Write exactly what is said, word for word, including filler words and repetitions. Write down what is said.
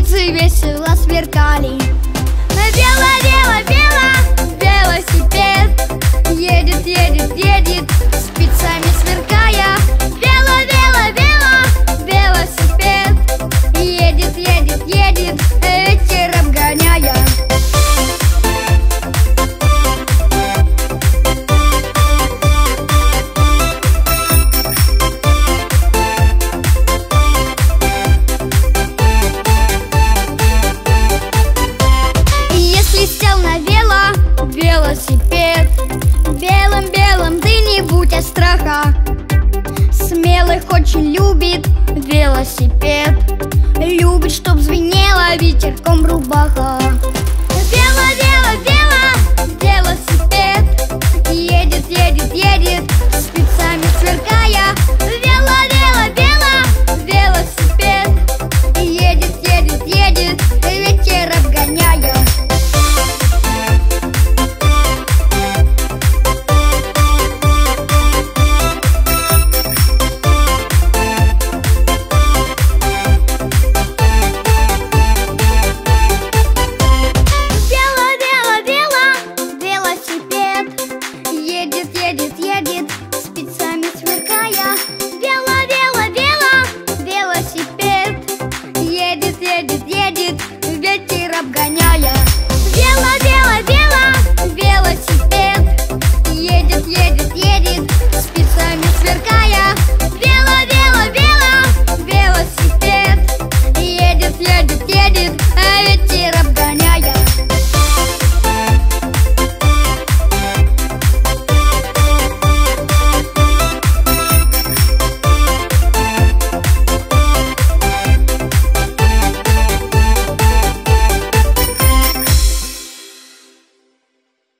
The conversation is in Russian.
Солнце весело сверкали. Вело, вело, вело, велосипед едет, едет, едет, спицами сверкая. Вело, вело, вело, велосипед едет, едет, едет, ветер обгоняя. Сел на вело, велосипед, белым-белым ты не будь от страха. Смелых очень любит велосипед, любит, чтоб звенела ветерком рубаха. Вело, вело, вело, велосипед едет, едет, едет, спицами сверкая. Вело, вело, вело, велосипед едет, едет, едет, ветер обгоняя. Едет, едет, спицами сверкая. Вело, вело, вело, велосипед едет, едет, едет, ветер обгоняет.